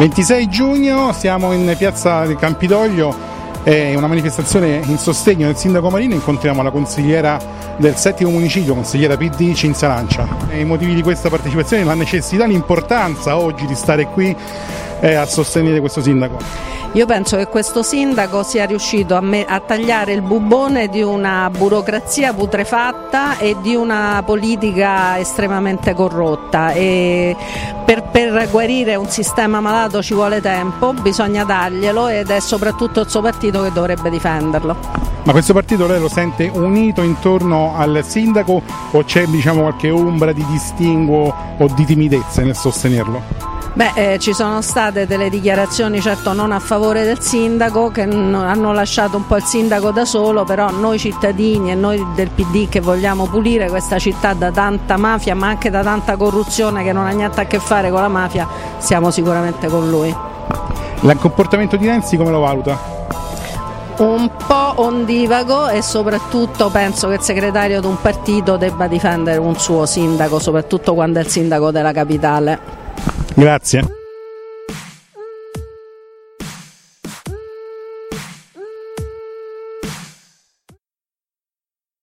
26 giugno siamo in piazza del Campidoglio, è una manifestazione in sostegno del sindaco Marino. Incontriamo la consigliera del 7° municipio, consigliera PD Cinzia Lancia. I motivi di questa partecipazione, la necessità, l'importanza oggi di stare qui a sostenere questo sindaco. Io penso che questo sindaco sia riuscito a tagliare il bubbone di una burocrazia putrefatta e di una politica estremamente corrotta, e per guarire un sistema malato ci vuole tempo, bisogna darglielo, ed è soprattutto il suo partito che dovrebbe difenderlo. Ma questo partito lei lo sente unito intorno al sindaco o c'è qualche ombra di distinguo o di timidezza nel sostenerlo? Ci sono state delle dichiarazioni certo non a favore del sindaco, che hanno lasciato un po' il sindaco da solo, però noi cittadini e noi del PD che vogliamo pulire questa città da tanta mafia ma anche da tanta corruzione che non ha niente a che fare con la mafia, siamo sicuramente con lui. Il comportamento di Renzi come lo valuta? Un po' ondivago, e soprattutto penso che il segretario di un partito debba difendere un suo sindaco, soprattutto quando è il sindaco della capitale. Grazie.